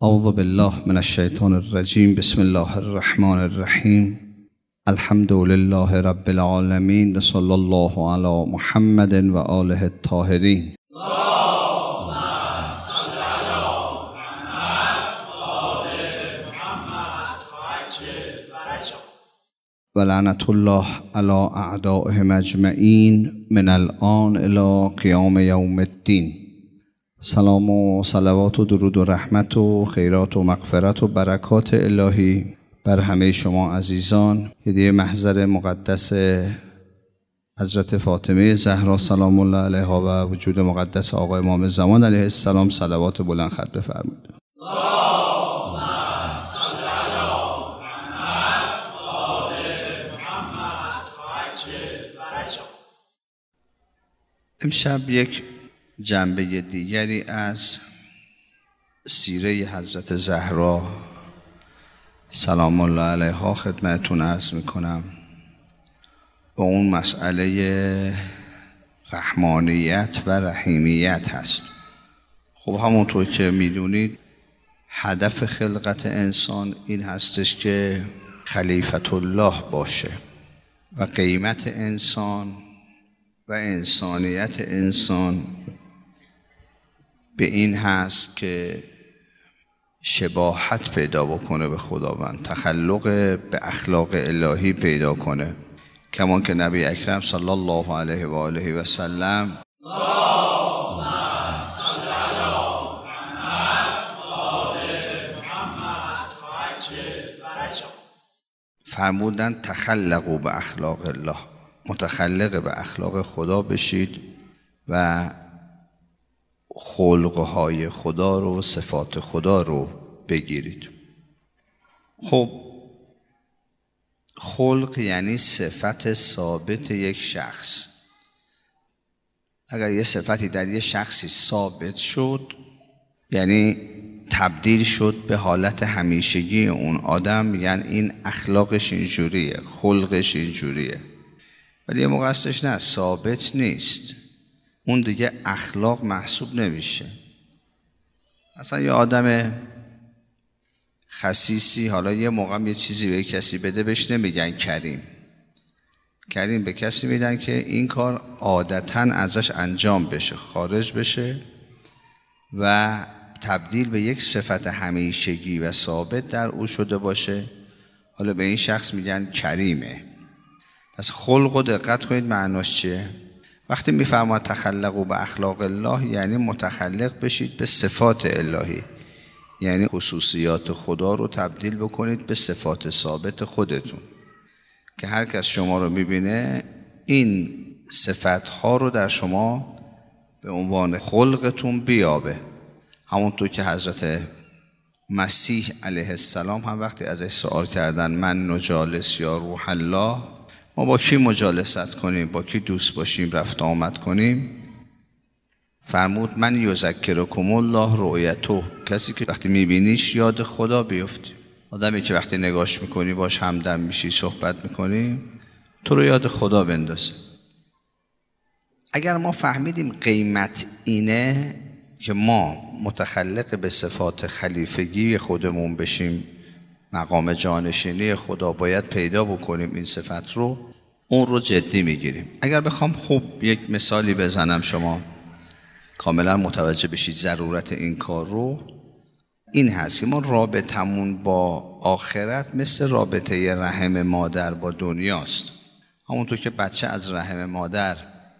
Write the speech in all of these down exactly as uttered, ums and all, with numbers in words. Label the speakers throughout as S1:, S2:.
S1: اعوذ بالله من الشیطان الرجیم. بسم الله الرحمن الرحیم. الحمد لله رب العالمین و صلی الله علی محمد و آله الطاهرین. و لعنت الله علی اعدائهم اجمعین من الآن الی قیام یوم الدین. سلام و صلوات و درود و رحمت و خیرات و مغفرت و برکات الهی بر همه شما عزیزان. هدیه محضر مقدس حضرت فاطمه زهرا سلام الله علیها و وجود مقدس آقا امام زمان علیه السلام صلوات بلند خط بفرمایید. امشب یک جنبه دیگری از سیره حضرت زهرا سلام الله علیها خدمتتون عرض میکنم و اون مسئله رحمانیت و رحیمیت هست. خب همونطور که میدونید هدف خلقت انسان این هستش که خلیفت الله باشه و قیمت انسان و انسانیت انسان به این هست که شباهت پیدا بکنه به خداوند، تخلق به اخلاق الهی پیدا کنه، کما که نبی اکرم صلی الله علیه و آله و سلم فرمودن تخلقوا به اخلاق الله، متخلق به اخلاق خدا بشید و خلقهای خدا رو، صفات خدا رو بگیرید. خب خلق یعنی صفت ثابت یک شخص. اگر یه صفتی در یه شخصی ثابت شد یعنی تبدیل شد به حالت همیشگی اون آدم، میگن این اخلاقش اینجوریه، خلقش اینجوریه. ولی یه موقع هستش نه، ثابت نیست، اون دیگه اخلاق محسوب نمیشه. مثلا یه آدم خسیسی حالا یه موقع یه چیزی به کسی بده بهش نمیگن کریم. کریم به کسی میدن که این کار عادتاً ازش انجام بشه، خارج بشه و تبدیل به یک صفت همیشگی و ثابت در او شده باشه. حالا به این شخص میگن کریمه. پس خلق و دقت کنید معناش چیه؟ وقتی میفرماید تخلقوا به اخلاق الله یعنی متخلق بشید به صفات الهی، یعنی خصوصیات خدا رو تبدیل بکنید به صفات ثابت خودتون که هر کس شما رو میبینه این صفتها رو در شما به عنوان خلقتون بیابه. همونطور که حضرت مسیح علیه السلام هم وقتی ازش سوال کردن من نجالس یا روح الله، ما با کی مجالست کنیم، با کی دوست باشیم، رفت آمد کنیم، فرمود من یذکرکم الله رؤیته، کسی که وقتی میبینیش یاد خدا بیفتی. آدمی که وقتی نگاش میکنی باش همدم میشی، صحبت میکنی، تو رو یاد خدا بندازه. اگر ما فهمیدیم قیمت اینه که ما متخلق به صفات خلیفگی خودمون بشیم، مقام جانشینی خدا باید پیدا بکنیم، این صفت رو، اون رو جدی میگیریم. اگر بخوام خوب یک مثالی بزنم شما کاملا متوجه بشید ضرورت این کار رو، این هست که ما رابطمون با آخرت مثل رابطه رحم مادر با دنیاست. همونطور که بچه از رحم مادر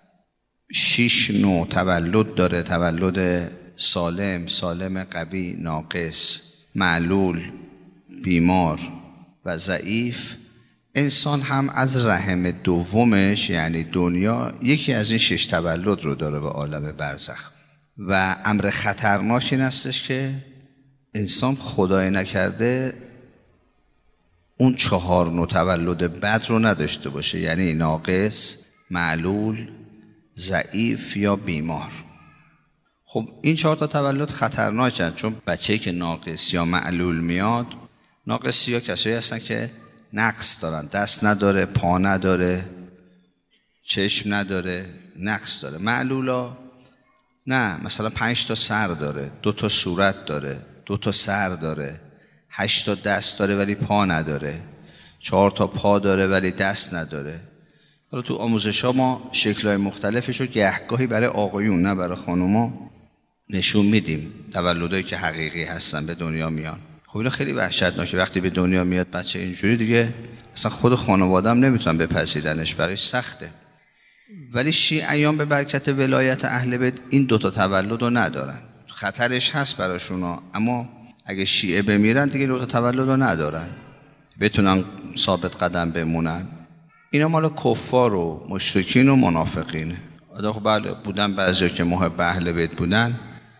S1: شش نوع تولد داره، تولد سالم، سالم قوی، ناقص، معلول، بیمار و ضعیف، انسان هم از رحم دومش یعنی دنیا یکی از این شش تولد رو داره به عالم برزخ. و امر خطرناک این هستش که انسان خدای نکرده اون چهار نوع تولد بد رو نداشته باشه، یعنی ناقص، معلول، ضعیف یا بیمار. خب این چهار تا تولد خطرناکن، چون بچه‌ای که ناقص یا معلول میاد، ناقصی ها کسایی هستن که نقص دارن، دست نداره، پا نداره، چشم نداره، نقص داره. معلولا نه، مثلا پنج تا سر داره، دو تا صورت داره، دو تا سر داره، هشت تا دست داره ولی پا نداره، چهار تا پا داره ولی دست نداره. حالا تو آموزش ها ما شکل‌های مختلفش رو گهگاهی برای آقایون نه برای خانوما نشون میدیم، تولدایی که حقیقی هستن به دنیا میان. خب اینا خیلی وحشتناکه، وقتی به دنیا میاد بچه اینجوری دیگه اصلا خود خانواده هم نمیتونن بپذیرنش، برای سخته. ولی شیعیان به برکت ولایت اهل بیت این دوتا تولد رو ندارن. خطرش هست براشون، اما اگه شیعه بمیرن دیگه دوتا تولد رو ندارن، بتونن ثابت قدم بمونن. اینا مال کفار و مشرکین و منافقینه. خب بله بودن بعضیا که محب اهل بیت بودن،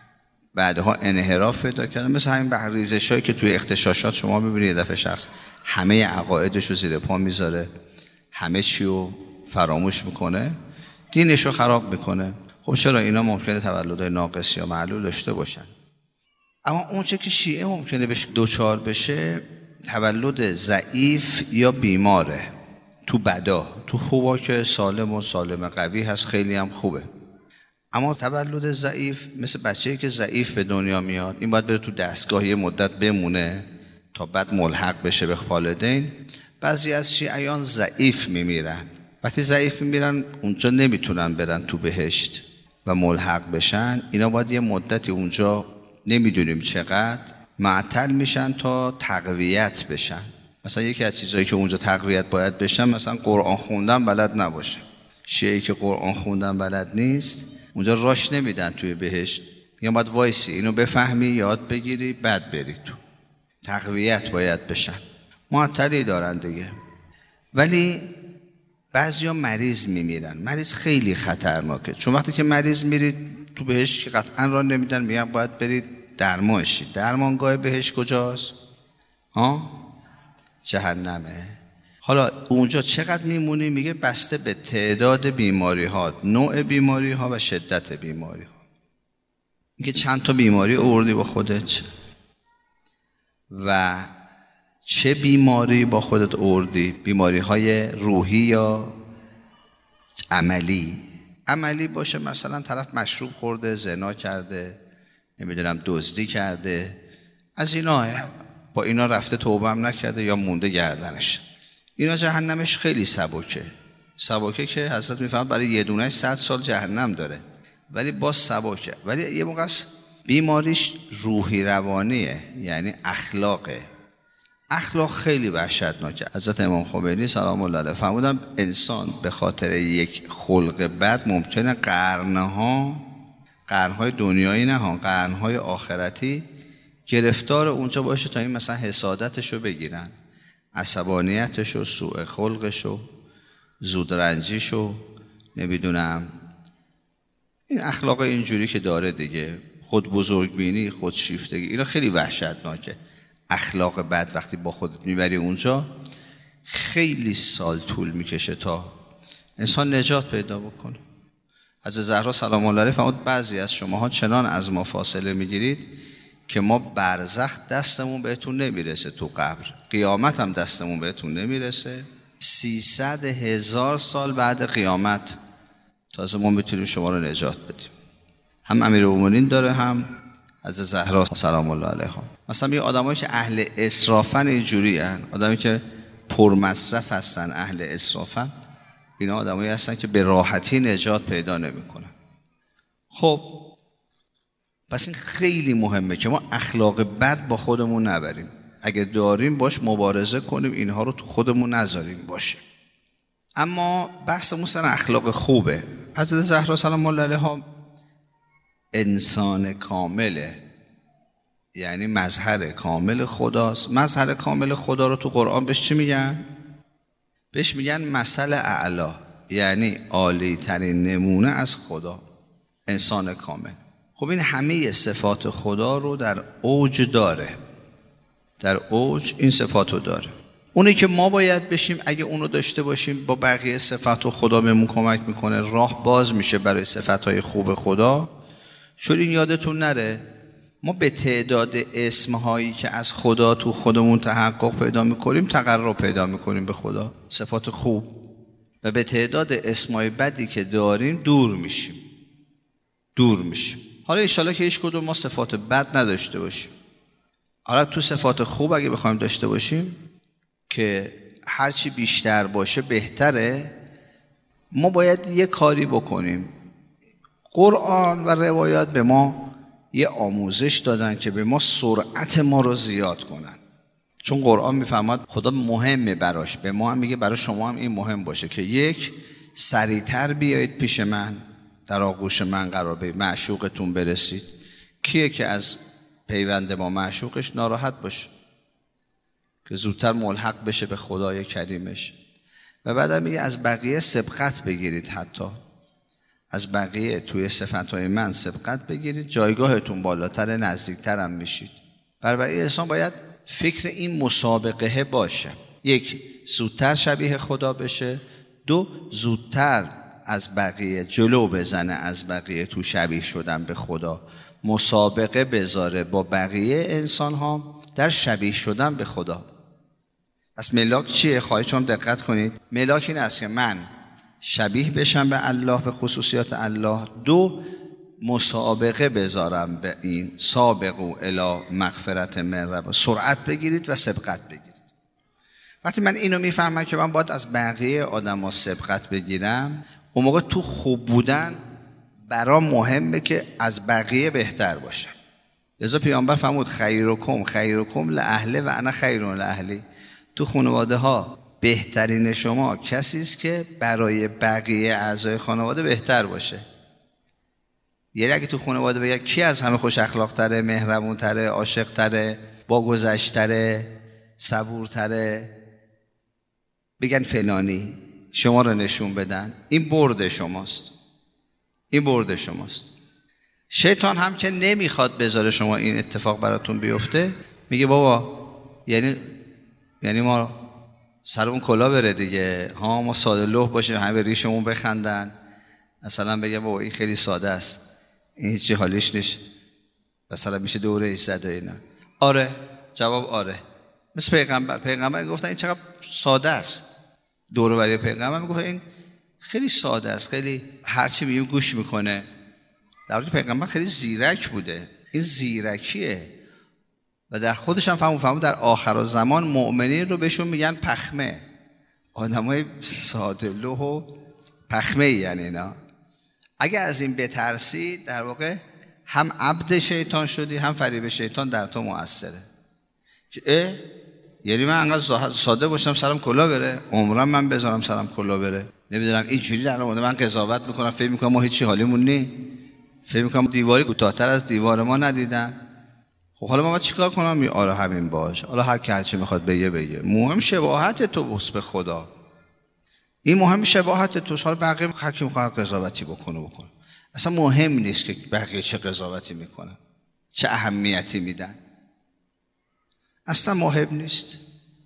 S1: بعدها انحراف پیدا کردن، مثل همین بحریزشایی که توی اغتشاشات شما می‌بینید یه دفعه شخص همه عقایدش رو زیر پا میذاره، همه چی رو فراموش میکنه، دینش رو خراب میکنه. خب چرا اینا ممکنه تولدهای ناقص یا معلول داشته باشن؟ اما اون چه که شیعه ممکنه بهش دوچار بشه تولد ضعیف یا بیماره. تو بدا، تو خوبا که سالم و سالم قوی هست خیلی هم خوبه، اما تولد ضعیف مثل بچه‌ای که ضعیف به دنیا میاد، این باید بره تو دستگاه یه مدت بمونه تا بعد ملحق بشه به والدین. بعضی از شیعیان ضعیف میمیرن، وقتی ضعیف میمیرن اونجا نمیتونن برن تو بهشت و ملحق بشن، اینا باید یه مدتی اونجا نمیدونیم چقدر معطل میشن تا تقویت بشن. مثلا یکی از چیزایی که اونجا تقویت باید بشن مثلا قرآن خوندن بلد نباشه. شیعی که قرآن خوندن بلد نیست اونجا راش نمیدن توی بهشت، یا باید وایسی اینو بفهمی یاد بگیری بعد بری تو. تقویت باید بشن، معطلی دارن دیگه. ولی بعضیا مریض میمیرن. مریض خیلی خطرناکه، چون وقتی که مریض میرید تو بهشت که قطعا را نمیدن، میگن باید برید درمان شید. درمانگاه بهشت کجاست؟ ها؟ جهنمه. حالا اونجا چقدر میمونی؟ میگه بسته به تعداد بیماری ها، نوع بیماری ها و شدت بیماری ها. میگه چند تا بیماری آوردی با خودت و چه بیماری با خودت آوردی؟ بیماری های روحی یا عملی؟ عملی باشه مثلا طرف مشروب خورده، زنا کرده، نمیدونم دزدی کرده، از اینا با اینا رفته توبه هم نکرده یا مونده گردنش، اینا جهنمش خیلی سبکه. سبکه که حضرت میفهمد برای یه دونهش صد سال جهنم داره، ولی باز سبکه. ولی یه موقع بیماریش روحی روانیه، یعنی اخلاقه. اخلاق خیلی وحشتناکه. حضرت امام خمینی سلام الله علیه فرمودن انسان به خاطر یک خلق بد ممکنه قرنها، قرنهای دنیایی نه ها، قرنهای آخرتی گرفتار اونجا باشه تا این مثلا حسادتشو بگیرن، عصبانیتشو، سوء خلقشو، زودرنجیشو، نمیدونم این اخلاق اینجوری که داره دیگه، خود بزرگبینی، خود شیفتگی، اینا خیلی وحشتناکه. اخلاق بد وقتی با خودت میبری اونجا خیلی سال طول میکشه تا انسان نجات پیدا بکنه. از زهرا سلام الله علیها فرمود بعضی از شماها چنان از ما فاصله میگیرید که ما برزخ دستمون بهتون نمیرسه، تو قبر قیامت هم دستمون بهتون نمیرسه. سیصد هزار سال بعد قیامت تازه ما بتونیم شما رو نجات بدیم. هم امیرالمومنین داره، هم از زهرا سلام الله علیها. مثلا یه آدمایی که اهل اسرافن اینجوری هن، آدمی که پرمصرف هستن، اهل اسرافن، اینا آدمایی هستن که به راحتی نجات پیدا نمیکنن. خب پس این خیلی مهمه که ما اخلاق بد با خودمون نبریم، اگه داریم باش مبارزه کنیم، اینها رو تو خودمون نذاریم باشه. اما بحثمون سر اخلاق خوبه. حضرت زهرا سلام الله علیها انسان کامله، یعنی مظهر کامل خداست. مظهر کامل خدا رو تو قرآن بهش چی میگن؟ بهش میگن مثل اعلی، یعنی عالی ترین نمونه از خدا، انسان کامل. خب این همه صفات خدا رو در اوج داره، در اوج این صفات رو داره. اونی که ما باید بشیم اگه اونو داشته باشیم با بقیه صفات خدا بهمون کمک میکنه، راه باز میشه برای صفاتهای خوب خدا. چون این یادتون نره ما به تعداد اسمهایی که از خدا تو خودمون تحقق پیدا میکنیم تقرب پیدا میکنیم به خدا، صفات خوب، و به تعداد اسمهای بدی که داریم دور میشیم دور میشیم. حالا انشالله که هیچ کدوم ما صفات بد نداشته باشیم، حالا تو صفات خوب اگه بخوایم داشته باشیم که هرچی بیشتر باشه بهتره، ما باید یه کاری بکنیم. قرآن و روایات به ما یه آموزش دادن که به ما سرعت ما رو زیاد کنن. چون قرآن میفهمد خدا مهمه براش، به ما هم میگه برای شما هم این مهم باشه که یک، سریعتر بیایید پیش من، در آغوش من قرار به معشوقتون برسید. کیه که از پیوند با معشوقش ناراحت باشه؟ که زودتر ملحق بشه به خدای کریمش. و بعد میگه از بقیه سبقت بگیرید، حتی از بقیه توی صفتهای من سبقت بگیرید، جایگاهتون بالاتر، نزدیکتر هم میشید. برای انسان باید فکر این مسابقه باشه. یک، زودتر شبیه خدا بشه. دو، زودتر از بقیه جلو بزنه، از بقیه تو شبیه شدن به خدا مسابقه بذاره با بقیه انسان ها در شبیه شدن به خدا. پس ملاک چیه؟ خواهشم دقت کنید. ملاک این است که من شبیه بشم به الله، به خصوصیات الله. دو، مسابقه بذارم به این، سابقوا الی مغفرت من رب، سرعت بگیرید و سبقت بگیرید. وقتی من اینو میفهمم که من باید از بقیه آدم ها سبقت بگیرم، اون موقع تو خوب بودن برام مهمه که از بقیه بهتر باشم. لذا پیامبر فرمود خیرکم خیرکم لاهله و انا خیر لاهلی. تو خانواده ها بهترین شما کسی است که برای بقیه اعضای خانواده بهتر باشه. یعنی اگه تو خانواده بگه کی از همه خوش اخلاق تره، مهربون تره، عاشق تره، با گذشت تره، صبور تره، بگن فلانی، شما رو نشون بدن، این برد شماست، این برد شماست. شیطان هم که نمیخواد بذاره شما این اتفاق براتون بیفته، میگه بابا یعنی یعنی ما سرمون کلا بره دیگه، ها ما ساده لوح باشیم، همه ریشمون بخندن، مثلا بگه بابا این خیلی ساده است، این هیچی حالیش نیست، مثلا میشه دوره ایستاده اینا. آره، جواب آره. مثل پیغمبر، پیغمبر گفتن این چقدر ساده است. دوره ولی پیغمبر میگفت این خیلی ساده است، خیلی هرچی میگیم گوش میکنه. در حالی پیغمبر خیلی زیرک بوده. این زیرکیه و در خودش هم فهمون فهمون در آخر زمان مؤمنین رو بهشون میگن پخمه، آدمای ساده لوح و پخمه. یعنی اینا اگه از این بترسی در واقع هم عبد شیطان شدی، هم فریب شیطان در تو مؤثره. که اه یعنی من انقدر ساده باشم سرم کلا بره، عمرم من بذارم سرم کلا بره، نمیدونم اینجوری در مورد من قضاوت میکنم، فکر میکنم ما هیچی حالیمون نی، فکر میکنم دیواری کوتاه‌تر از دیوار ما ندیدن. خب حالا ما باید چیکار کنم؟ آره همین باش، حالا هر کی هر چی میخواد بگه بگه، مهم شباهت تو بس به خدا. این مهم شباهت تو. حالا بقیه هر کی میخواد قضاوتی بکنه بکنه، اصلا مهم نیست که بقیه چه قضاوتی میکنن، چه اهمیتی میدن، اصلا مهم نیست.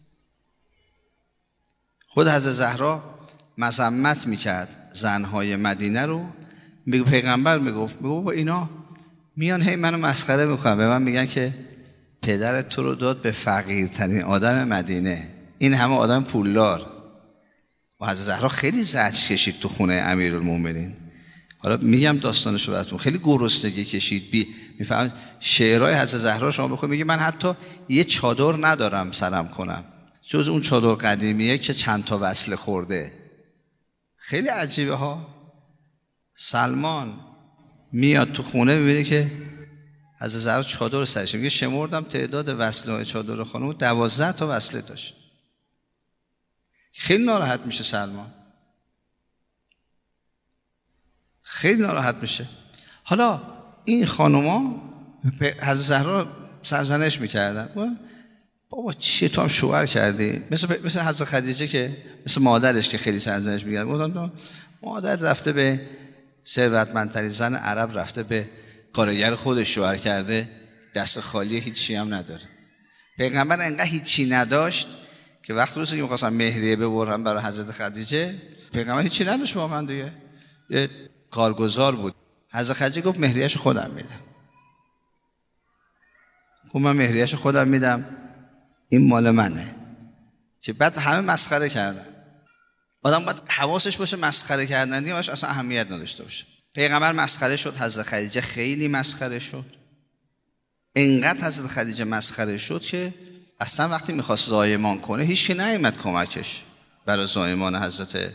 S1: خود حضرت زهرا مذمت میکرد زنهای مدینه رو، میگه پیغمبر میگفت میگه بابا اینا میان هی منو مسخره میکنن، به من میگن که پدرت تو رو داد به فقیرترین آدم مدینه، این همه آدم پولدار. و حضرت زهرا خیلی زجر کشید تو خونه امیرالمومنین. حالا میگم داستانشو براتون، خیلی گرسنگی کشید. بی میفهمید شعرهای حضرت زهرا شما بخونید، میگه من حتی یه چادر ندارم سرم کنم جز اون چادر قدیمیه که چند تا وصله خورده. خیلی عجیبه ها. سلمان میاد تو خونه میبینه که حضرت زهرا چادر سرش، میگه شمردم تعداد وصله های چادر خانم دوازده تا وصله داشت. خیلی ناراحت میشه سلمان، خیلی ناراحت میشه. حالا این خانوما حضرت زهرا سرزنش میکردن، بابا چیه تو هم شوهر کردی؟ مثل مثل حضرت خدیجه که مثل مادرش که خیلی سرزنش میکردن، مادر رفته به ثروتمندترین زن عرب، رفته به کارگر خودش شوهر کرده، دست خالی، هیچی هم نداره. پیغمبر انقدر هیچی نداشت که وقت روزی که می‌خواستن مهریه ببرن برای حضرت خدیجه، پیغمبر هیچی نداشت با من دیگه، یه کارگزار بود. حضرت خدیجه گفت مهریه‌شو خودم میدم. گفت من مهریه‌شو خودم میدم، این مال منه. که بعد همه مسخره کردن. آدم باید حواسش باشه مسخره کردن دیگه اصلا اهمیت نداشته باشه. پیغمبر مسخره شد، حضرت خدیجه خیلی مسخره شد، اینقدر حضرت خدیجه مسخره شد که اصلا وقتی میخواست زایمان کنه هیچ کی نیامد کمکش برای زایمان حضرت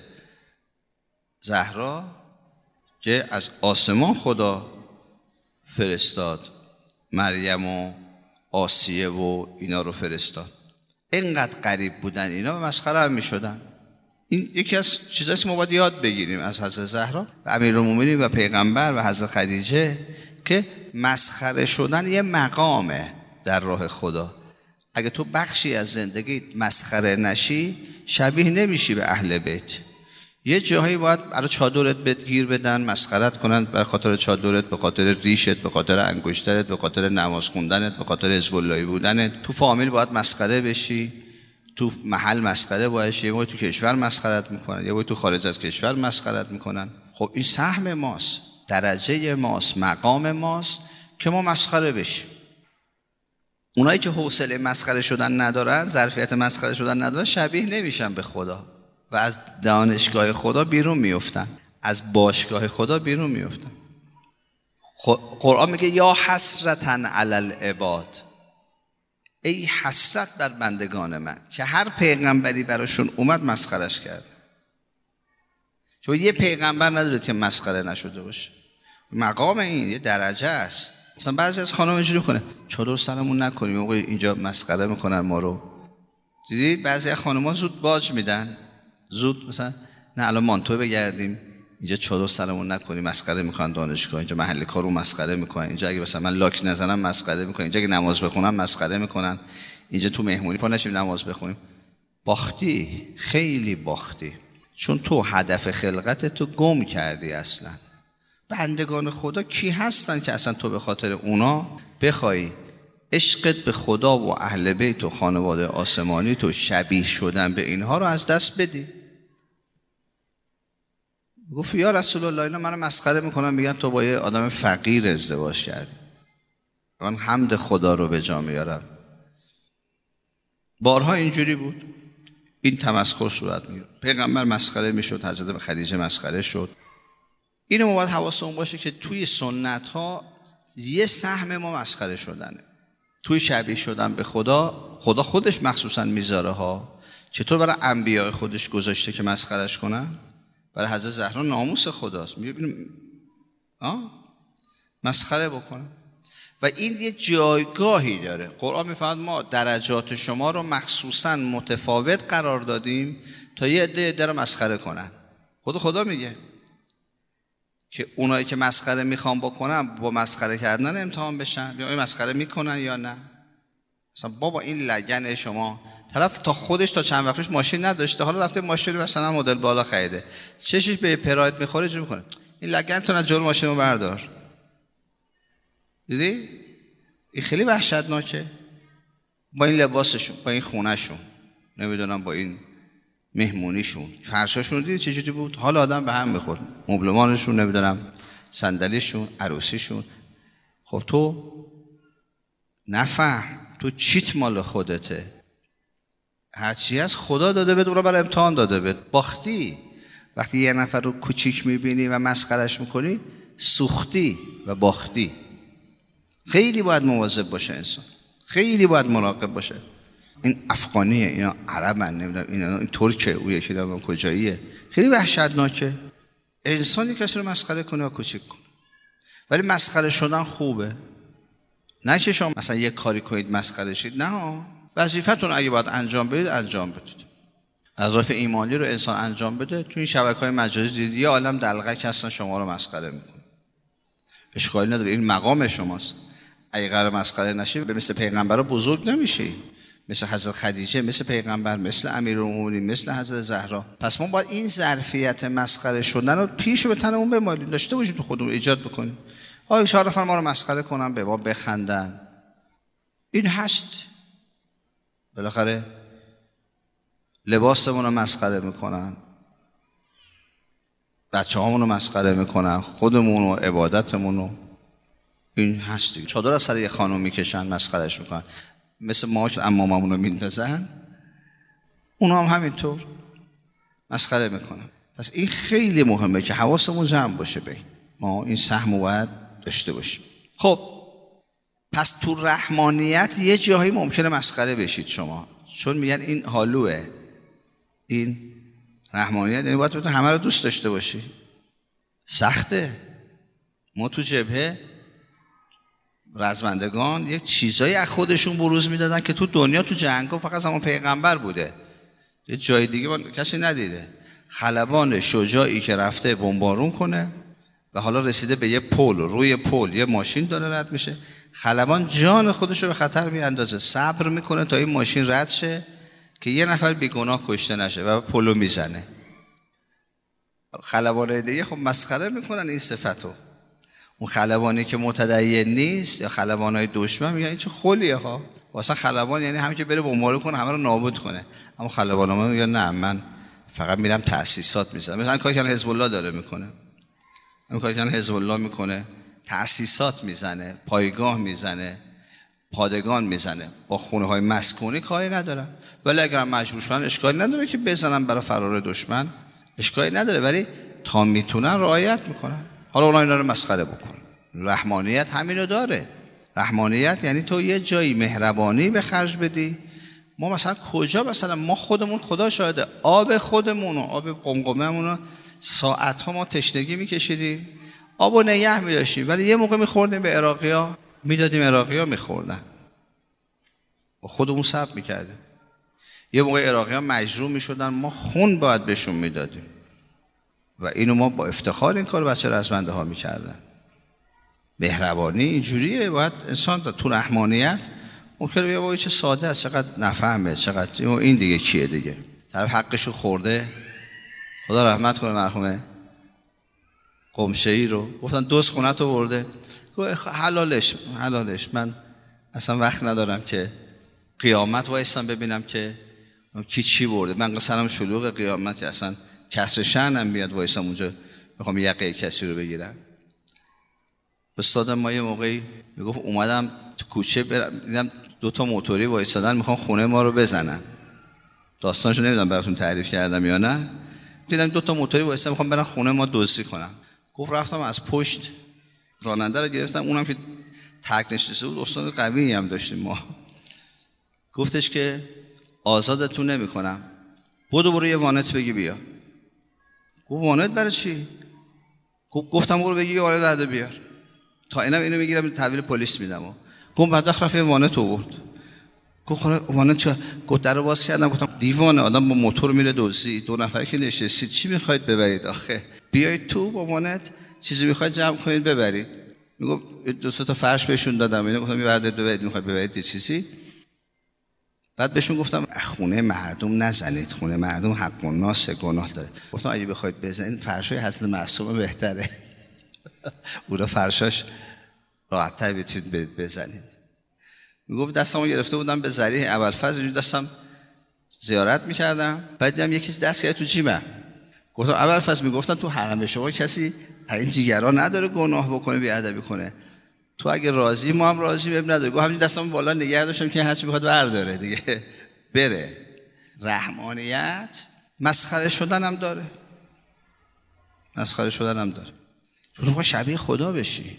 S1: زهرا که از آسمان خدا فرستاد مریم و آسیه و اینا رو فرستاد. اینقدر غریب بودن اینا و مسخره هم میشدن. این یکی از چیزایی که ما باید یاد بگیریم از حضرت زهرا و امیرالمومنین و پیغمبر و حضرت خدیجه که مسخره شدن یه مقامه در راه خدا. اگه تو بخشی از زندگیت مسخره نشی شبیه نمیشی به اهل بیت. یه جاهایی باید برای چادرت بهت گیر بدن، مسخرت کنن به خاطر چادرت، به خاطر ریشت، به خاطر انگشترت، به خاطر نماز خوندنت، به خاطر حزب اللهی بودنت. تو فامیل باید مسخره بشی، تو محل مسخره باشی، یه وقت تو کشور مسخرت میکنن، یه وقت تو خارج از کشور مسخرت میکنن. خب این سهم ماست، درجه ماست، مقام ماست که ما مسخره بشیم. اونایی که حوصله مسخره شدن ندارن، ظرفیت مسخره شدن ندارن، شبیه نمیشن به خدا و از دانشگاه خدا بیرون میافتن، از باشگاه خدا بیرون میافتن. قرآن میگه یا حسرتن علی العباد، ای حسرت بر بندگان من که هر پیغمبری براشون اومد مسخرش کرد. چون یه پیغمبر نداره که مسخره نشده باشه. مقام این یه درجه است. مثلا بعضی از خانم اینجوری کنه چادر سرمون نکنیم، موقع اینجا مسخره میکنن ما رو. دیدی بعضی از خانم‌ها زود باج میدن، زود مثلا نه الان مانتو بگردیم، اینجا چادر سرمون نکنیم، مسخره میکنن دانشگاه، اینجا محل کارو مسخره میکنن، اینجا اگه مثلا من لاک نزنم مسخره میکنن، اینجا اگه نماز بخونم مسخره میکنن، اینجا تو مهمونی پا نشیم نماز بخونیم. باختی، خیلی باختی، چون تو هدف خلقت تو گم کردی. اصلا بندگان خدا کی هستن که اصلا تو به خاطر اونا بخوای عشقت به خدا و اهل بیت و خانواده آسمانی تو شبیه شدن به اینها رو از دست بدی؟ گفت یا رسول الله اینا منو مسخره میکنن، میگن تو با یه آدم فقیر ازدواج کردی. من حمد خدا رو به جا میارم. بارها اینجوری بود، این تمسخر صورت میگیره. پیغمبر مسخره میشد، حضرت خدیجه مسخره شد. اینو ما باید حواسمون باشه که توی سنت ها یه سهم ما مسخره شدنه. توی شبیه شدن به خدا، خدا خودش مخصوصا میذاره ها. چطور برای انبیاء خودش گذاشته که مسخرش کنن؟ برای حضرت زهرا ناموس خداست، میبینیم آه مسخره بکنن. و این یه جایگاهی داره. قرآن میفرماید ما درجات شما رو مخصوصا متفاوت قرار دادیم تا یه عده عده رو مسخره کنن. خود خدا میگه که اونایی که مسخره میخوان بکنن با مسخره کردن امتحان بشن، یا این مسخره میکنن یا نه. مثلا بابا این لگن شما، طرف تا خودش تا چند وقتش ماشین نداشته، حالا رفته ماشین مثلا مدل بالا خریده، چشش به پراید میخوره، جور میکنه این لگن تو از جلو ماشین رو بردار. دیدی؟ این خیلی وحشتناکه. با این لباسشون، با این خونهشون، نمیدونم با این مهمونیشون، فرشاشون دیدی چجوری بود؟ حال آدم به هم میخورد. مبلمانشون، نمیدونم صندلیشون، عروسیشون. خب تو نفهم، تو چیت مال خودته. هرچی از خدا داده بهت، اون رو برای امتحان داده بهت. باختی. وقتی یه نفر رو کوچیک میبینی و مسخرش میکنی، سوختی و باختی. خیلی باید مواظب باشه انسان، خیلی باید مراقب باشه. این افغانیه، اینا عربن، نمیدونم اینا، این ترکه، او یکی نمیدونم کجاییه. خیلی وحشتناکه انسانی کسی رو مسخره کنه و کوچیک کنه. ولی مسخره شدن خوبه. نه که شما مثلا یک کاری کنید مسخره شید، نه، وظیفتون اگه باید انجام بدید انجام بدید. وظایف ایمانی رو انسان انجام بده. تو این شبکه‌های مجازی دیدی یه عالم دلغک هستن شما رو مسخره میکنه. اشکالی نداره، این مقام شماست. اگه قرار مسخره نشی به مثل پیغمبرا بزرگ نمیشی، مثل حضرت خدیجه، مثل پیغمبر، مثل امیرالمومنین، مثل حضرت زهرا. پس ما باید این ظرفیت مسخره شدن رو پیشو به تنمون بمالیم، داشته باشیم، تو خودمون ایجاد بکنیم. آیا چهار نفر ما رو مسخره کنن، به ما بخندن، این هست. بالاخره لباسمون رو مسخره میکنن، بچه هامون رو مسخره میکنن، خودمون و عبادتمون رو، این هستی. چادر از سر یه خانم میکشن مسخرش میکنن، مثل ما که عماممون رو میندازن، اونا هم همینطور مسخره میکنن. پس این خیلی مهمه که حواسمون جمع باشه به این. ما این سهم رو باید داشته باشیم. خب پس تو رحمانیت یه جایی ممکنه مسخره بشید شما، چون میگن این حالوه. این رحمانیت یعنی باید تو همه رو دوست داشته باشی. سخته. ما تو جبهه رزمندگان یک چیزایی از خودشون بروز میدادن که تو دنیا تو جنگا فقط زمان پیغمبر بوده، یه جای دیگه کسی ندیده. خلبان شجاعی که رفته بمبارون کنه و حالا رسیده به یه پل، روی پل یه ماشین داره رد میشه، خلبان جان خودش رو به خطر میاندازه، صبر میکنه تا این ماشین رد شه که یه نفر بیگناه کشته نشه و پلو میزنه. خلبان دیگه خب مسخره میکنن این صفتو. اون خلبانی که متدین نیست یا خلبانای دشمن میگن این چه خلیه ها، واسه خلبان یعنی همین که بره بمبارون کنه همه رو نابود کنه. اما خلبان ما میگن نه، من فقط میرم تأسیسات میزنم. مثلا کاری که حزب الله داره میکنه، همین کاری که حزب الله میکنه، تأسیسات میزنه، پایگاه میزنه، پادگان میزنه. با خونه های مسکونی کاری ندارن، ولی اگر مجبور شدن اشکالی نداره که بزنن برای فرار دشمن، اشکالی نداره، ولی تا میتونن رعایت میکنن. حالا اونا اینا رو مسخره بکن. رحمانیت همینو داره. رحمانیت یعنی تو یه جایی مهربانی به خرج بدی. ما مثلا کجا مثلا ما خودمون خدا شاهده آب خودمون و آب قمقمه‌مون رو ساعت‌ها ما تشنگی می‌کشیدیم، آبو نگه می‌داشتیم، ولی یه موقع می‌خوردیم به عراقی‌ها، میدادیم عراقی‌ها می‌خوردن، خودمون صبر می‌کردیم. یه موقع عراقی‌ها مجروح می‌شدن، ما خون باید بهشون میدادیم و اینو ما با افتخار این کارو بچه رزمنده ها می‌کردن. مهربانی اینجوریه. باید انسان تو رحمانیت ممکنه بگه وای چه ساده است، چقدر نفهمه، چقدر این دیگه کیه دیگه، طرف حقشو خورده. خدا رحمت کنه مرحوم قمشه‌ای رو، گفتن دوست خونت رو برده، گفت حلالش حلالش، من اصلا وقت ندارم که قیامت وایستم ببینم که کی چی برده. من قصرم شلوغ قیامت، اصلا کسر شأنم بیاد وایستم اونجا میخوام یقه کسی رو بگیرم. استاد ما یه موقعی میگفت اومدم تو کوچه برم، دیدم دو تا موتوری وایسادن میخوان خونه ما رو بزنن. داستانشو نمیدونم براتون تعریف کردم یا نه. دیدم دو تا موتوری وایسادن میخوان برن خونه ما دزدی کنن. گفت رفتم از پشت راننده رو گرفتم، اونم که ترک نشسته بود، استاد قوی هم داشتیم ما. گفتش که آزادتون نمیکنم، بدو برو یه وانت بگی بیا. گفت وانت برای چی؟ گفتم برو بگی یه وانت بعد بیار، تا اینم اینو میگیرم تحویل پلیس میدم. گفت بعد رفت یه وانت آورد. گفت وانت چه؟ گفت درو باز کردم، گفتم دیوانه، آدم با موتور میره دزدی، دو نفر که نشستید چی میخواید ببرید آخه؟ بیایید تو با وانت چیزی میخواید جمع کنید ببرید. میگفت دو سه تا فرش بهشون دادم، اینا گفتم میبرید ببرید، میخواید ببرید یه چیزی. بعد بهشون گفتم خونه مردم نزنید، خونه مردم حق الناس گناه داره. گفتم اگه بخواید بزنید فرشای حضرت معصومه بهتره. اون فرشاش راحت‌تر بتونید بزنید. میگفت دستمو گرفته بودم به ذریح ابوالفضل، اینجوری دستم زیارت میکردم، بعد دیدم یکی دست کرد تو جیبم. گفتم ابوالفضل، میگفتن تو حرم شما کسی این جیگرا نداره گناه بکنه بی ادبی کنه، تو اگه راضی ما هم راضی، اب نداره. گفت همین دستمو بالا نگه داشتم که هر چی بخواد برداره دیگه بره. رحمانیت مسخره شدن هم داره، مسخره شدن هم داره. تو میخوای شبیه خدا بشی،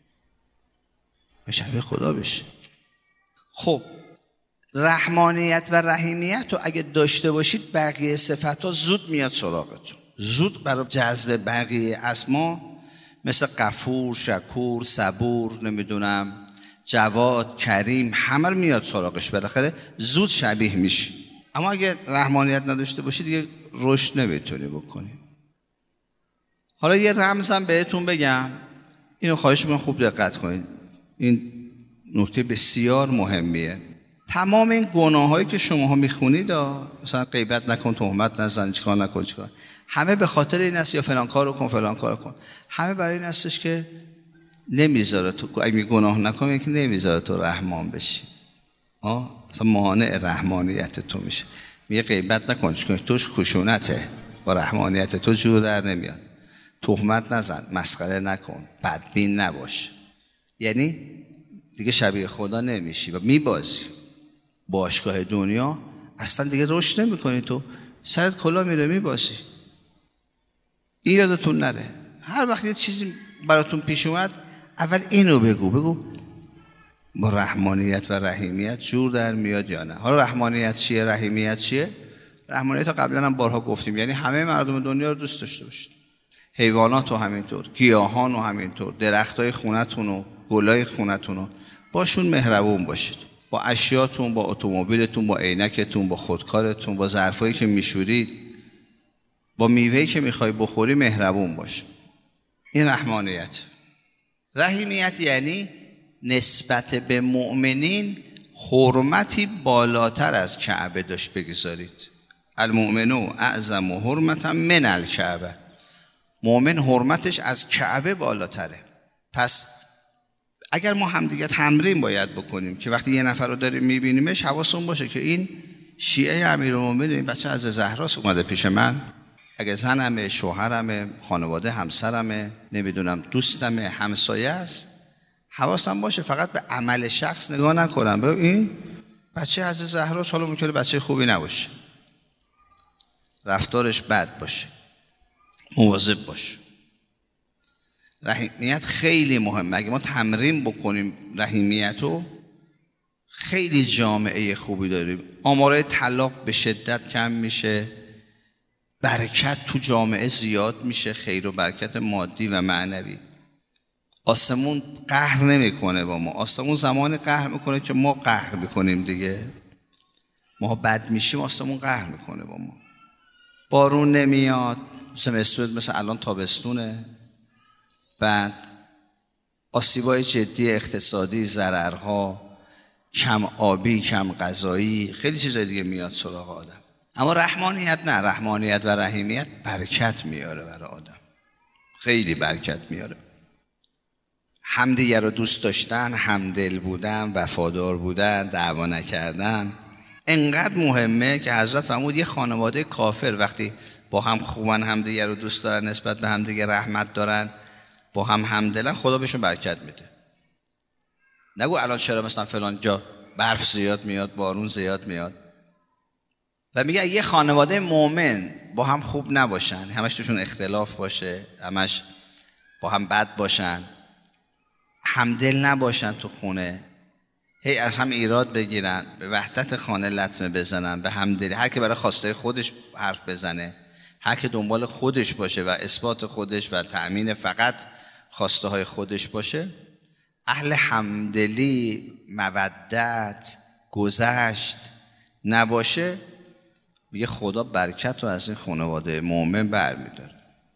S1: شبیه خدا بشی. خب رحمانیت و رحیمیت رو اگه داشته باشید، بقیه صفت‌ها زود میاد سراغتون، زود برای جذب بقیه اسما مثل غفور، شکور، صبور، نمیدونم جواد، کریم، همه رو میاد سراغش، بالاخره زود شبیه میشی. اما اگه رحمانیت نداشته باشید دیگه رشد نمیتونی بکنی. حالا یه رمزم بهتون بگم، اینو خواهش میکنم خوب دقت کنید، این نکته بسیار مهمیه. تمام این گناهایی که شماها میخونید، مثلا غیبت نکن، تهمت نزن، چیکار نکن چیکار، همه به خاطر این است، یا فلان کارو کن فلان کارو کن، همه برای این هستش که نمیذاره تو، اگه گناه نکنی که نمیذاره تو رحمان بشی. آه مثلا مانع رحمانیت تو میشه. میگه غیبت نکن چون توش خشونته، با رحمانیت تو جور در نمیاد. تهمت نزن، مسخره نکن، بدبین نباش، یعنی دیگه شبیه خدا نمیشی و میبازی. باشگاه دنیا اصلا دیگه رشد نمیکنی، تو سرت کلا میره میبازی. این یادتون نره، هر وقت یه چیزی براتون پیش اومد اول اینو بگو، بگو با رحمانیت و رحیمیت جور در میاد یا نه؟ حالا رحمانیت چیه؟ رحیمیت چیه؟ رحمانیت قبلا هم بارها گفتیم، یعنی همه مردم دنیا رو دوست داشته باشید، حیوانات رو همینطور، گیاهان رو همینطور، درختای خونتون و گلای خونتون رو باشون مهربون باشید، با اشیاتون، با اتومبیلتون، با عینکتون، با خودکارتون، با ظرفایی که میشورید، با میوه‌ای که میخوای بخوری مهربون باش. این رحمانیت. رحیمیت یعنی نسبت به مؤمنین حرمتی بالاتر از کعبه داشت بگذارید. المؤمنو اعظم حرمتا من الکعبه. مؤمن حرمتش از کعبه بالاتره. پس اگر ما همدیگه تمرین باید بکنیم که وقتی یه نفر رو داریم میبینیمش حواسمون باشه که این شیعه امیرالمومنین، این بچه از زهراست اومده پیش من، اگه زنمه، شوهرمه، خانواده همسرمه، نمیدونم دوستمه، همسایه است، حواسم باشه فقط به عمل شخص نگاه نکنم. ببین این بچه از زهراست، حالا ممکنه بچه خوبی نباشه، رفتارش بد باشه، مواظب باش. رحیمیت خیلی مهمه. اگه ما تمرین بکنیم رحیمیت رو، خیلی جامعه خوبی داریم، آمارای طلاق به شدت کم میشه، برکت تو جامعه زیاد میشه، خیر و برکت مادی و معنوی. آسمون قهر نمیکنه با ما، آسمون زمان قهر میکنه که ما قهر میکنیم دیگه. ما بد میشیم آسمون قهر میکنه با ما. بارون نمیاد، مثل مسعود مثل الان تابستونه، بعد آسیبای جدی اقتصادی، ضررها، کم آبی، کم غذایی، خیلی چیزای دیگه میاد سراغ آدم. اما رحمانیت نه، رحمانیت و رحیمیت برکت میاره برای آدم، خیلی برکت میاره. همدیگه رو دوست داشتن، همدل بودن، وفادار بودن، دعوا نکردن انقدر مهمه که حضرت فرمود یه خانواده کافر وقتی با هم خوبن، همدیگه رو دوست دارن، نسبت به همدیگه رحمت دارن، با هم همدلن، خدا بهشون برکت میده. نگو الان چرا مثلا فلان جا برف زیاد میاد، بارون زیاد میاد. و میگه یه خانواده مؤمن با هم خوب نباشن، همش توشون اختلاف باشه، همش با هم بد باشن، همدل نباشن تو خونه، هی از هم ایراد بگیرن، به وحدت خانه لطمه بزنن، به همدلی، هر که برای خواسته خودش حرف بزنه، هر که دنبال خودش باشه و اثبات خودش و تأمین فقط خواسته های خودش باشه، اهل همدلی، مودت، گذشت نباشه، میگه خدا برکت رو از این خانواده مؤمن برمیداره.